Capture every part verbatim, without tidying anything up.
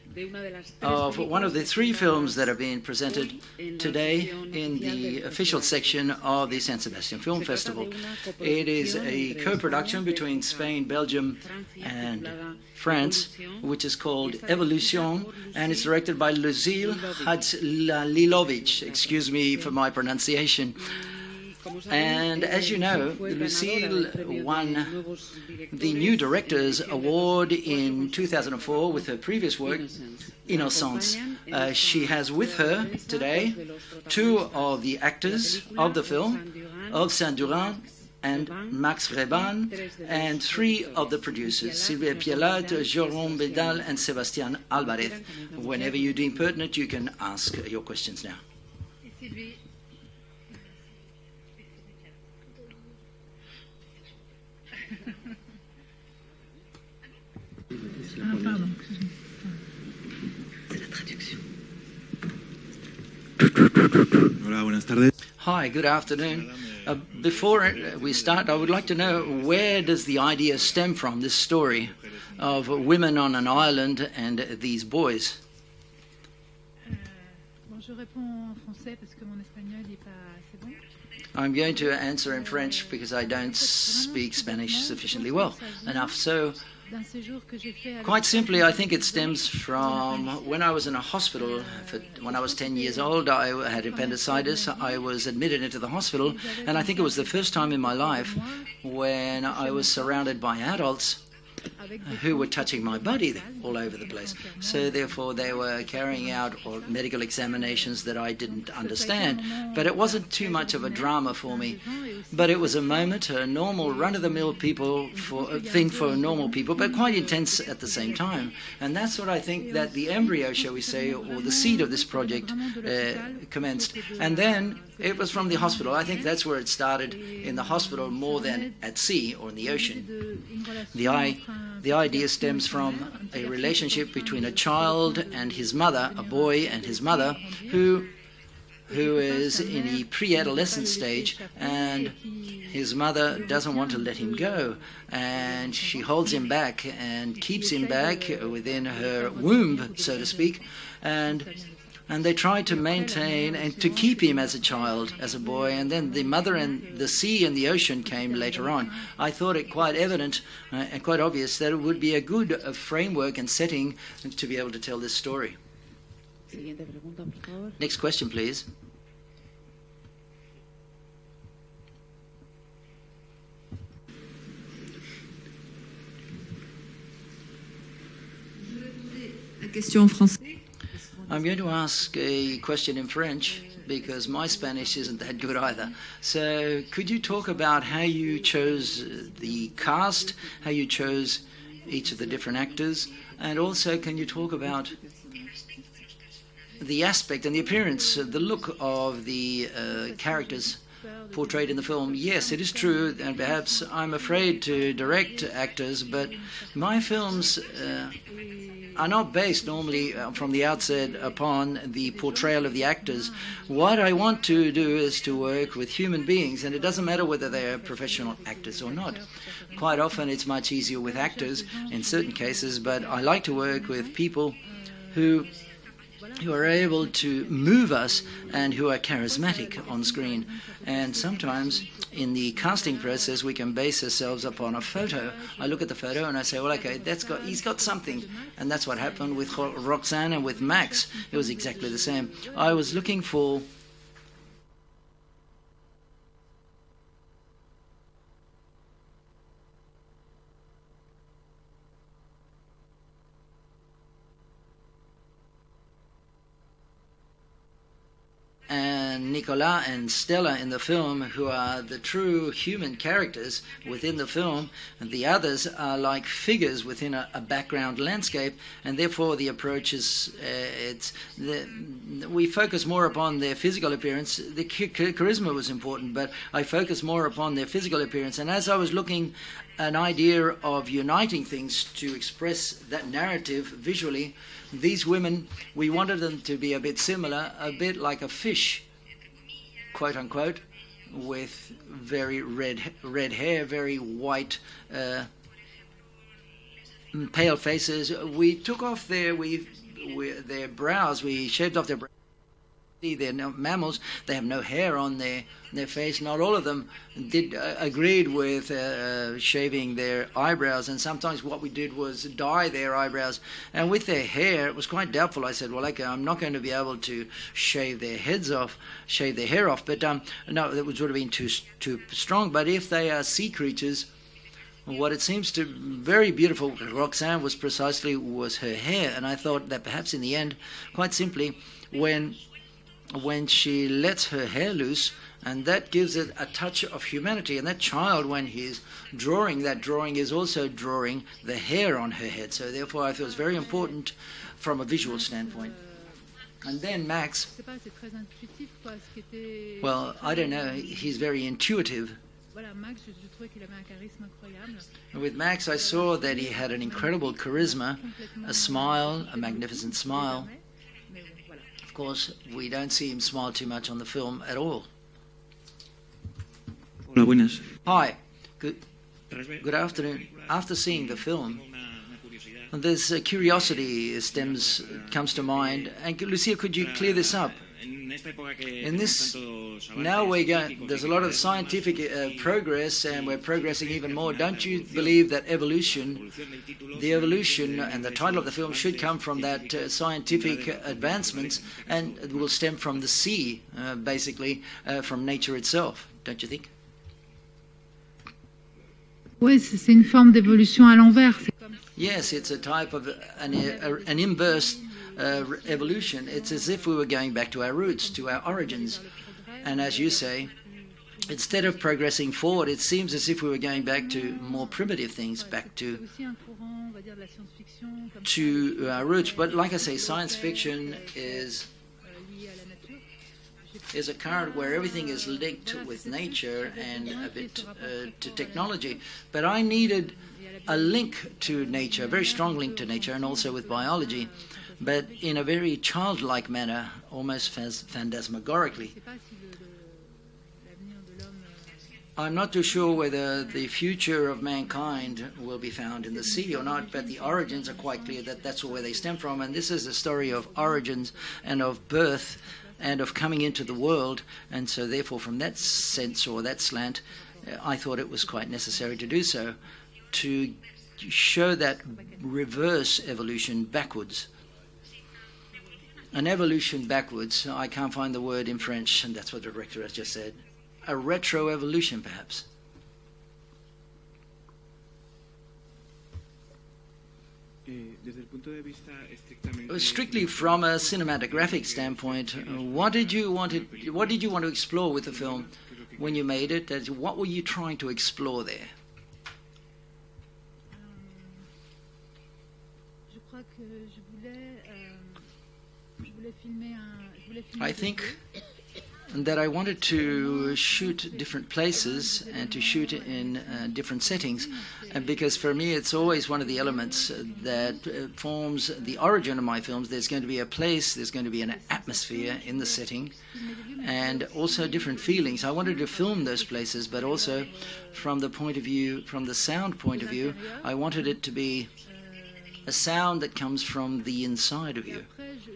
of one of the three films that are being presented today in the official section of the San Sebastian Film Festival. It is a co-production between Spain, Belgium, and France, which is called Evolution, and it's directed by Lucille Hadzlalilovic. Excuse me for my pronunciation. And as you know, Lucille won the New Directors Award in two thousand four with her previous work, Innocence. Uh, she has with her today two of the actors of the film, of Saint-Durin and Max Reban, and three of the producers, Sylvia Pialat, Jérôme Bédal, and Sébastien Alvarez. Whenever you deem pertinent, you can ask your questions now. Ah, pardon. C'est la traduction. Hola, buenas tardes. Hi, good afternoon. Uh, before we start, I would like to know, where does the idea stem from, this story of women on an island and these boys? I'm going to answer in French because I don't speak Spanish sufficiently well enough. So, quite simply, I think it stems from when I was in a hospital. For, when I was ten years old, I had appendicitis. I was admitted into the hospital, and I think it was the first time in my life when I was surrounded by adults who were touching my body all over the place. So therefore they were carrying out medical examinations that I didn't understand. But it wasn't too much of a drama for me. But it was a moment, a normal run-of-the-mill people for, a thing for normal people, but quite intense at the same time. And that's what I think that the embryo, shall we say, or the seed of this project uh, commenced. And then it was from the hospital. I think that's where it started, in the hospital more than at sea or in the ocean. The eye The idea stems from a relationship between a child and his mother, a boy and his mother, who who is in a pre-adolescent stage, and his mother doesn't want to let him go, and she holds him back and keeps him back within her womb, so to speak, and And they tried to maintain and to keep him as a child, as a boy. And then the mother and the sea and the ocean came later on. I thought it quite evident uh, and quite obvious that it would be a good uh, framework and setting to be able to tell this story. Next question, please. Question en français. I'm going to ask a question in French because my Spanish isn't that good either. So could you talk about how you chose the cast, how you chose each of the different actors, and also can you talk about the aspect and the appearance, the look of the uh, characters portrayed in the film? Yes, it is true, and perhaps I'm afraid to direct actors, but my films uh, are not based normally uh, from the outset upon the portrayal of the actors. What I want to do is to work with human beings, and it doesn't matter whether they are professional actors or not. Quite often it's much easier with actors in certain cases, but I like to work with people who who are able to move us and who are charismatic on screen. And sometimes in the casting process we can base ourselves upon a photo. I look at the photo and I say, well, okay, that's got, he's got something. And that's what happened with Roxanne and with Max. It was exactly the same. I was looking for and Nicolas and Stella in the film, who are the true human characters within the film, and the others are like figures within a, a background landscape, and therefore the approach is uh, it's the, we focus more upon their physical appearance. The charisma was important, but I focus more upon their physical appearance. And as I was looking an idea of uniting things to express that narrative visually, these women, we wanted them to be a bit similar, a bit like a fish, quote unquote, with very red red hair, very white uh, pale faces. We took off their we, we their brows. We shaved off their brows. They're no mammals. They have no hair on their their face. Not all of them did uh, agreed with uh, shaving their eyebrows, and sometimes what we did was dye their eyebrows. And with their hair, it was quite doubtful. I said, well, okay, I'm not going to be able to shave their heads off, shave their hair off. But um, no, that would have been too too strong. But if they are sea creatures, what it seems to very beautiful, Roxanne, was precisely was her hair. And I thought that perhaps in the end, quite simply, when when she lets her hair loose, and that gives it a touch of humanity. And that child, when he's drawing, that drawing is also drawing the hair on her head. So therefore I feel it's very important from a visual standpoint. And then Max, well, I don't know, he's very intuitive. With Max, I saw that he had an incredible charisma, a smile, a magnificent smile. Of course, we don't see him smile too much on the film at all. Hola, buenas. Hi, good, good afternoon. After seeing the film, there's a curiosity stems comes to mind. And Lucia, could you clear this up? In this, now we're going, there's a lot of scientific uh, progress, and we're progressing even more. Don't you believe that evolution, the evolution and the title of the film should come from that uh, scientific advancements, and it will stem from the sea, uh, basically, uh, from nature itself, don't you think? Oui, c'est une forme d'évolution à l'envers. Yes, it's a type of an, an inverse uh, evolution. It's as if we were going back to our roots, to our origins. And as you say, instead of progressing forward, it seems as if we were going back to more primitive things, back to to our roots. But like I say, science fiction is is a current where everything is linked with nature and a bit uh, to technology. But I needed a link to nature, a very strong link to nature, and also with biology, but in a very childlike manner, almost phantasmagorically. I'm not too sure whether the future of mankind will be found in the sea or not, but the origins are quite clear that that's where they stem from. And this is a story of origins and of birth and of coming into the world. And so therefore, from that sense or that slant, I thought it was quite necessary to do so, to show that reverse evolution backwards. An evolution backwards, I can't find the word in French, and that's what the director has just said. A retro-evolution, perhaps. Strictly from a cinematographic standpoint, what did you want to, what did you want to explore with the film when you made it? What were you trying to explore there? I think that I wanted to shoot different places and to shoot in uh, different settings, and because for me it's always one of the elements that uh, forms the origin of my films. There's going to be a place, there's going to be an atmosphere in the setting, and also different feelings. I wanted to film those places, but also from the point of view, from the sound point of view, I wanted it to be a sound that comes from the inside of you.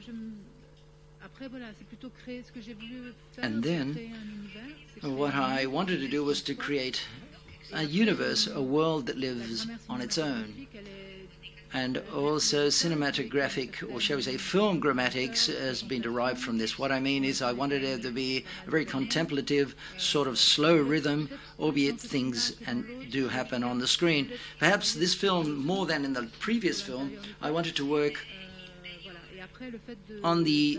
And then what I wanted to do was to create a universe, a world that lives on its own. And also cinematographic, or shall we say film grammatics, has been derived from this. What I mean is I wanted there to be a very contemplative, sort of slow rhythm, albeit things and do happen on the screen. Perhaps this film, more than in the previous film, I wanted to work on the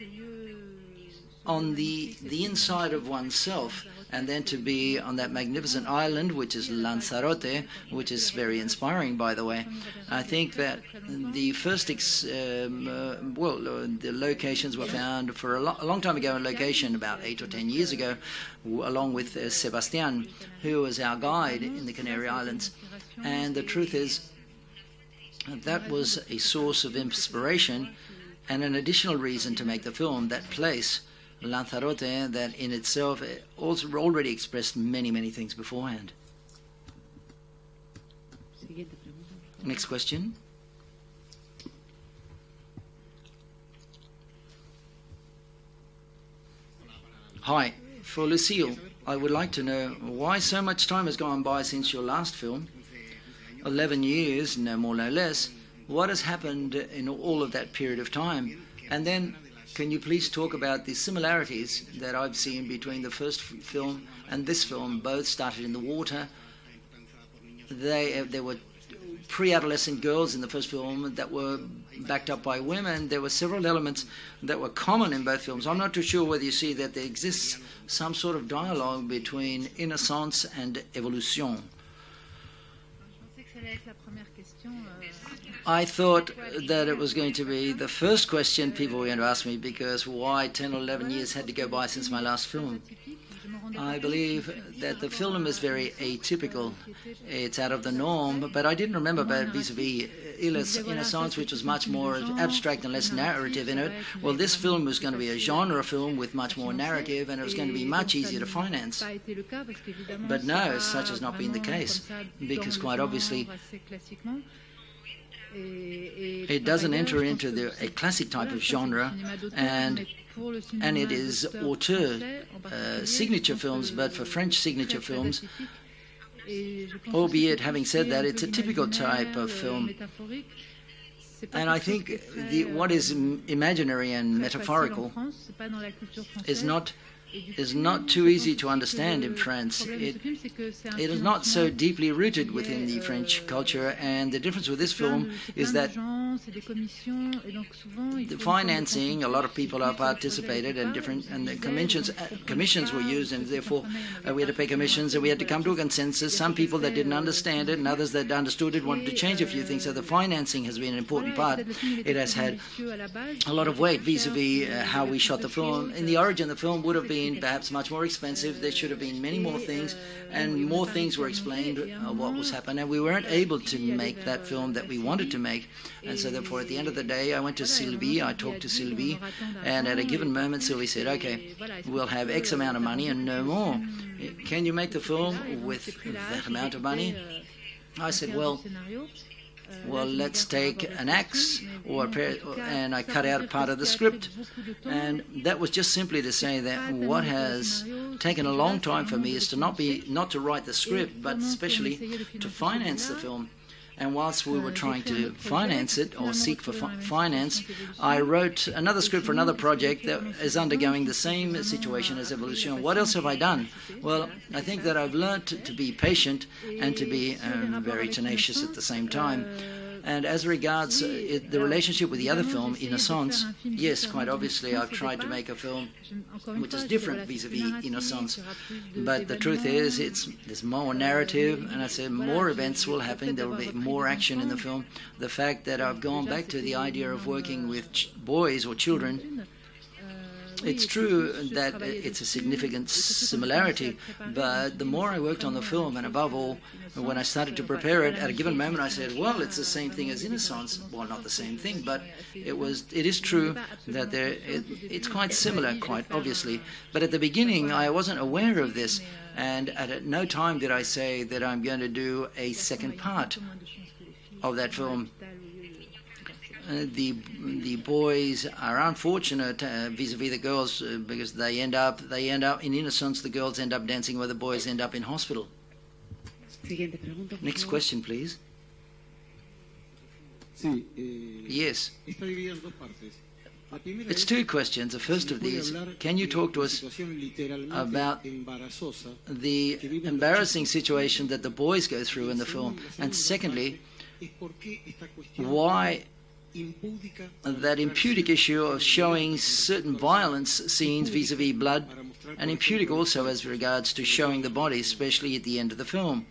on the the inside of oneself, and then to be on that magnificent island, which is Lanzarote, which is very inspiring, by the way. I think that the first, ex, um, uh, well, uh, the locations were found for a, lo a long time ago, a location about eight or ten years ago, along with uh, Sebastián, who was our guide in the Canary Islands. And the truth is, that was a source of inspiration and an additional reason to make the film. That place, Lanzarote, that in itself also already expressed many, many things beforehand. Next question. Hi, for Lucille, I would like to know why so much time has gone by since your last film. eleven years, no more, no less. What has happened in all of that period of time? And then, can you please talk about the similarities that I've seen between the first film and this film? Both started in the water. They, there were pre-adolescent girls in the first film that were backed up by women. There were several elements that were common in both films. I'm not too sure whether you see that there exists some sort of dialogue between Innocence and Evolution. I thought that it was going to be the first question people were going to ask me, because why ten or eleven years had to go by since my last film. I believe that the film is very atypical. It's out of the norm, but I didn't remember about vis-a-vis Innocence, which was much more abstract and less narrative in it. Well, this film was going to be a genre film with much more narrative, and it was going to be much easier to finance. But no, such has not been the case, because quite obviously it doesn't enter into the, a classic type of genre, and and it is auteur uh, signature films, but for French signature films, albeit having said that, it's a typical type of film. And I think the, what is imaginary and metaphorical is not is not too easy to understand in France. It, it is not so deeply rooted within the French culture, and the difference with this film is that the financing, a lot of people have participated, and different and the commissions uh, commissions were used, and therefore uh, we had to pay commissions, and we had to come to a consensus. Some people that didn't understand it, and others that understood it wanted to change a few things. So the financing has been an important part. It has had a lot of weight vis-a-vis uh, how we shot the film. In the origin, the film would have been perhaps much more expensive. There should have been many more things, and more things were explained of what was happening, and we weren't able to make that film that we wanted to make. And so therefore, at the end of the day, I went to Sylvie, I talked to Sylvie, and at a given moment, Sylvie said, okay, we'll have X amount of money and no more. Can you make the film with that amount of money? I said, well, well, let's take an axe or a pair, and I cut out a part of the script. And that was just simply to say that what has taken a long time for me is to not be not to write the script, but especially to finance the film. And whilst we were trying to finance it, or seek for fi finance, I wrote another script for another project that is undergoing the same situation as Evolution. What else have I done? Well, I think that I've learned to, to be patient and to be um, very tenacious at the same time. And as regards uh, it, the relationship with the other film, Innocence, yes, quite obviously I've tried to make a film which is different vis-a-vis Innocence. But the truth is, it's there's more narrative, and I said more events will happen, there will be more action in the film. The fact that I've gone back to the idea of working with ch boys or children, it's true that it's a significant similarity, but the more I worked on the film, and above all, when I started to prepare it, at a given moment I said, well, it's the same thing as Innocence. Well, not the same thing, but it was. It is true that there, it, it's quite similar, quite obviously. But at the beginning, I wasn't aware of this, and at no time did I say that I'm going to do a second part of that film. Uh, the the boys are unfortunate uh, vis-a-vis the girls uh, because they end up they end up in Innocence. The girls end up dancing where the boys end up in hospital. Next question, please. Yes. It's two questions. The first of these, can you talk to us about the embarrassing situation that the boys go through in the film? And secondly, why that impudic issue of showing certain violence scenes vis-a-vis blood, and impudic also as regards to showing the body, especially at the end of the film.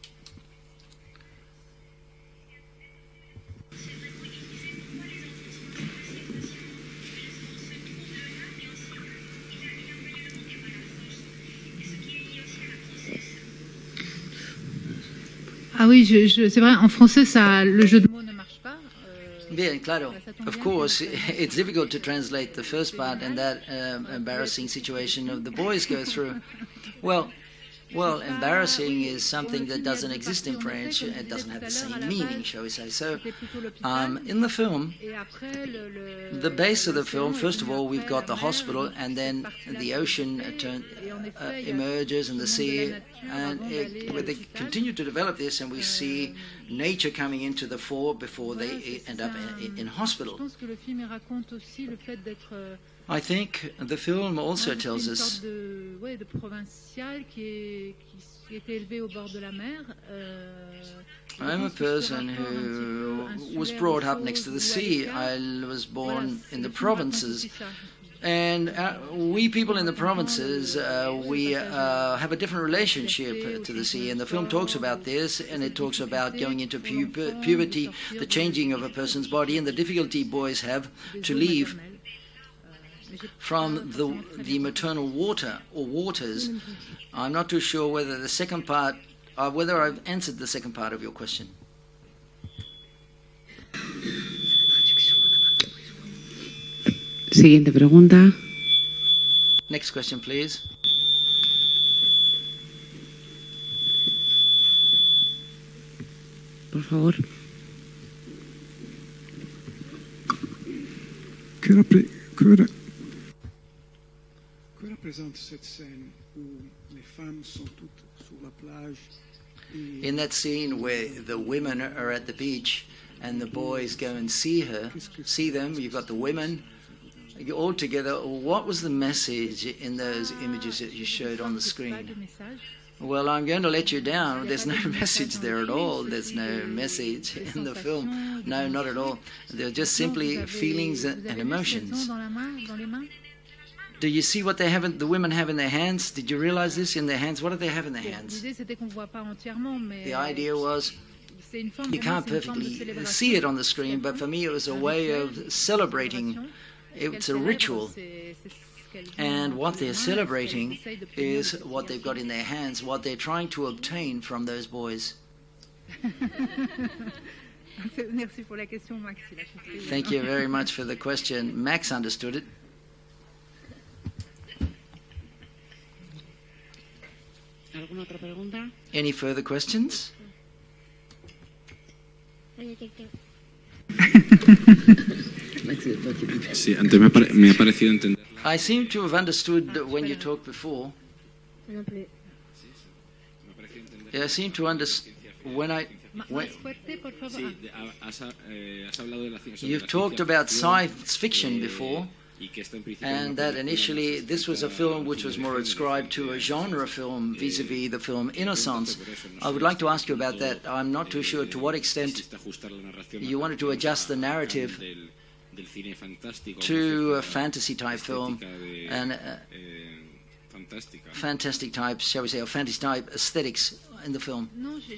Ah oui, je, je, c'est vrai, en français, ça, le jeu de mots ne marche pas. Bien, claro. Of course, it's difficult to translate the first part and that um, embarrassing situation of the boys go through. Well, Well, embarrassing is something that doesn't exist in French. It doesn't have the same meaning, shall we say. So, um, in the film, the base of the film, first of all, we've got the hospital, and then the ocean uh, turn, uh, emerges and the sea, and it, where they continue to develop this, and we see nature coming into the fore before they end up in, in hospital. I think the film also tells us I'm a person who was brought up next to the sea. I was born in the provinces. And uh, we people in the provinces, uh, we uh, have a different relationship to the sea. And the film talks about this, and it talks about going into pu puberty, the changing of a person's body, and the difficulty boys have to leave from the, the maternal water or waters. I'm not too sure whether the second part, uh, whether I've answered the second part of your question. Siguiente pregunta. Next question, please. Por favor. Que repre- que re- que représente cette scène où les femmes sont toutes sur la plage et In that scene where the women are at the beach and the boys go and see her, see them, you've got the women all together. What was the message in those images that you showed on the screen? Well, I'm going to let you down. There's no message there at all. There's no message in the film. No, not at all. They're just simply feelings and emotions. Do you see what they have? In, the women have in their hands? Did you realize this in their hands? What do they have in their hands? The idea was you can't perfectly see it on the screen, but for me it was a way of celebrating. It's a ritual. And what they're celebrating is what they've got in their hands, what they're trying to obtain from those boys. Thank you very much for the question. Max understood it. Any further questions? Sí, antes me, pare, me ha parecido entender. I seem to have understood when you talked before. Yeah, I seem to understand when I. When, you've talked about science fiction before, and that initially this was a film which was more ascribed to a genre film vis-a-vis the film Innocence. I would like to ask you about that. I'm not too sure to what extent you wanted to adjust the narrative to a fantasy type film and uh, fantastic type, shall we say, or fantasy type aesthetics in the film.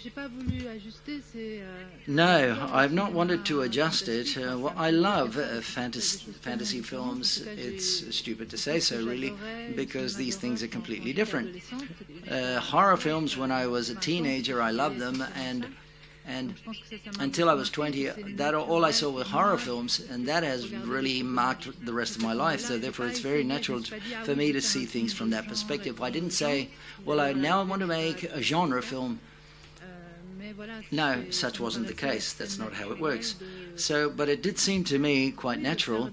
No, I've not wanted to adjust it. Uh, well, I love uh, fantasy, fantasy films. It's stupid to say so, really, because these things are completely different. Uh, horror films, when I was a teenager, I loved them, and And until I was twenty, that all I saw were horror films, and that has really marked the rest of my life. So therefore, it's very natural for me to see things from that perspective. I didn't say, well, I now want to make a genre film. No, such wasn't the case. That's not how it works. So, but it did seem to me quite natural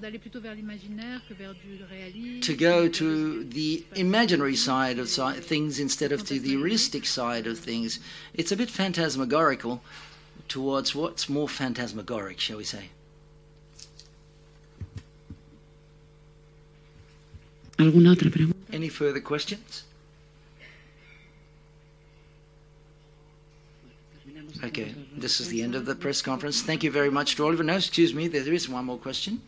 to go to the imaginary side of things instead of to the realistic side of things. It's a bit phantasmagorical towards what's more phantasmagoric, shall we say. ¿Alguna otra pregunta? Any further questions? Okay, this is the end of the press conference. Thank you very much to Oliver. No, excuse me, there is one more question.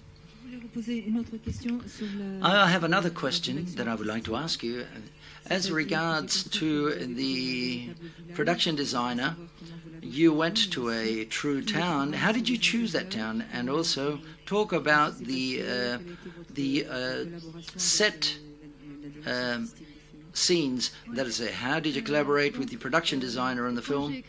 I have another question that I would like to ask you. As regards to the production designer, you went to a true town. How did you choose that town? And also talk about the uh, the uh, set um, scenes. That is, uh, how did you collaborate with the production designer on the film?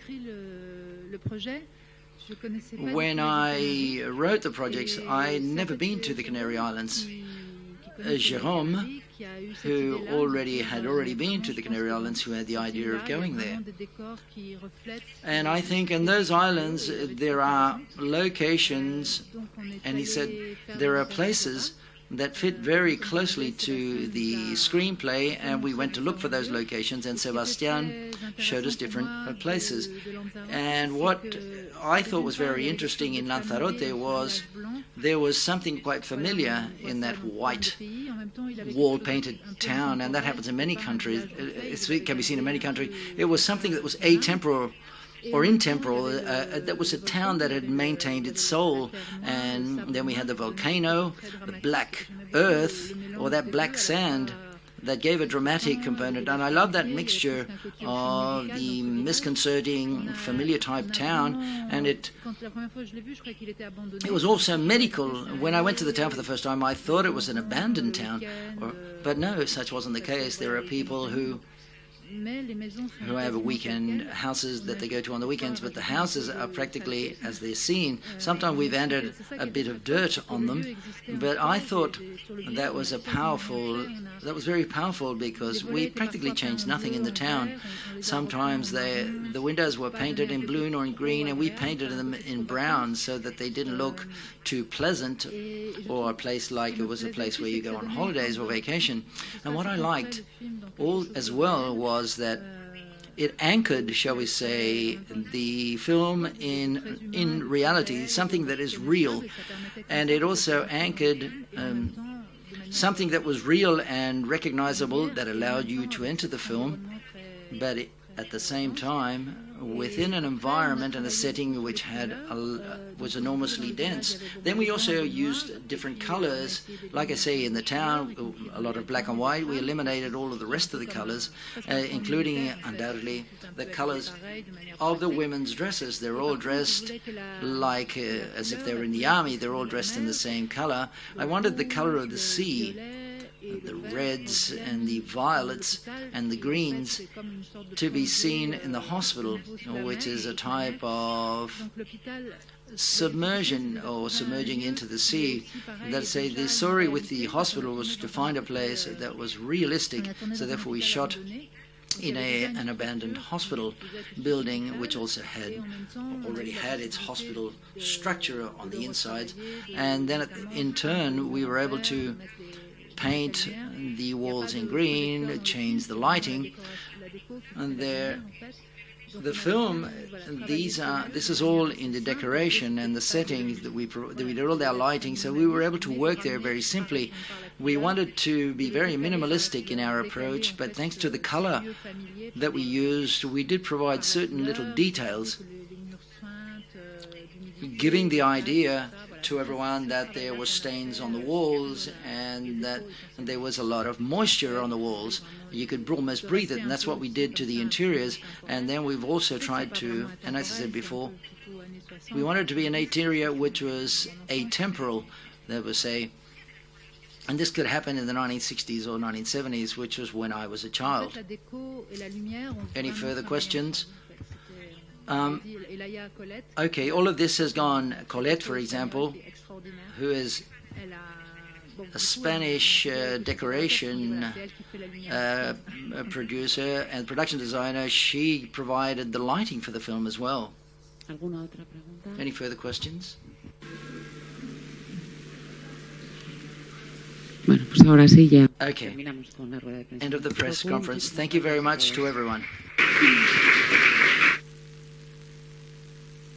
When I wrote the projects, I'd never been to the Canary Islands. uh, Jérôme, who already had already been to the Canary Islands, who had the idea of going there. And I think in those islands uh, there are locations, and he said there are places that fit very closely to the screenplay, and we went to look for those locations, and Sebastian showed us different uh, places. And what I thought was very interesting in Lanzarote was there was something quite familiar in that white wall-painted town, and that happens in many countries. It can be seen in many countries. It was something that was atemporal or intemporal. Uh, that was a town that had maintained its soul, and then we had the volcano, the black earth, or that black sand that gave a dramatic component. And I love that mixture of the misconcerting, familiar type town, and it it was also medical. When I went to the town for the first time, I thought it was an abandoned town, or, but no, such wasn't the case. There are people who who have weekend houses that they go to on the weekends, but the houses are practically as they're seen. Sometimes we've added a bit of dirt on them, but I thought that was a powerful, that was very powerful, because we practically changed nothing in the town. Sometimes they, the windows were painted in blue or in green, and we painted them in brown so that they didn't look too pleasant, or a place like it was a place where you go on holidays or vacation. And what I liked all as well was was that it anchored, shall we say, the film in in reality, something that is real, and it also anchored um, something that was real and recognizable, that allowed you to enter the film, but it, at the same time within an environment and a setting which had a, was enormously dense. Then we also used different colors. Like I say, in the town, a lot of black and white. We eliminated all of the rest of the colors, uh, including undoubtedly the colors of the women's dresses. They're all dressed like uh, as if they were in the army. They're all dressed in the same color. I wanted the color of the sea, the reds and the violets and the greens, to be seen in the hospital, which is a type of submersion or submerging into the sea. Let's say the story with the hospital was to find a place that was realistic, so therefore we shot in a, an abandoned hospital building, which also had already had its hospital structure on the inside, and then in turn we were able to paint the walls in green, change the lighting, and there, the film, these are, this is all in the decoration and the settings that we, that we did all our lighting, so we were able to work there very simply. We wanted to be very minimalistic in our approach, but thanks to the color that we used, we did provide certain little details, giving the idea to everyone that there were stains on the walls and that there was a lot of moisture on the walls. You could almost breathe it, and that's what we did to the interiors. And then we've also tried to, and as I said before, we wanted to be an interior which was atemporal, that would say, and this could happen in the nineteen sixties or nineteen seventies, which was when I was a child. Any further questions? Um, okay, all of this has gone. Colette, for example, who is a Spanish uh, decoration uh, producer and production designer, she provided the lighting for the film as well. Any further questions? Okay, end of the press conference. Thank you very much to everyone.